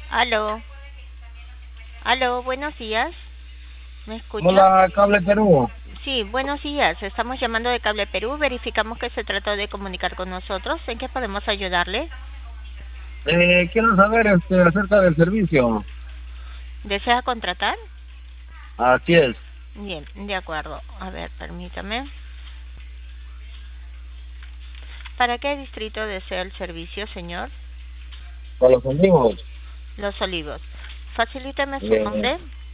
Aló, aló, buenos días. ¿Me escucha? Hola, Cable Perú. Sí, buenos días. Estamos llamando de Cable Perú. Verificamos que se trató de comunicar con nosotros. ¿En qué podemos ayudarle? Quiero saber acerca del servicio. ¿Desea contratar? Así es, Bien, de acuerdo. A ver, permítame. ¿Para qué distrito desea el servicio, señor? para los amigos. Los Olivos. Facilítame su eh, nombre.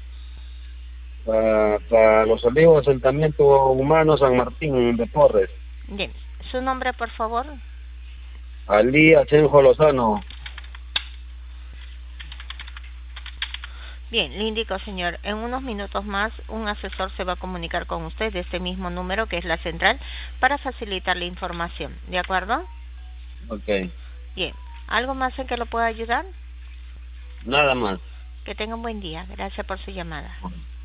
para los olivos, asentamiento humano San Martín de Porres. Bien, su nombre, por favor. Ali Asenjo Lozano. Bien, le indico, señor, en unos minutos más un asesor se va a comunicar con usted de este mismo número que es la central para facilitar la información. ¿De acuerdo? Ok, Bien. ¿Algo más en que lo pueda ayudar? nada más. Que tenga un buen día. Gracias por su llamada.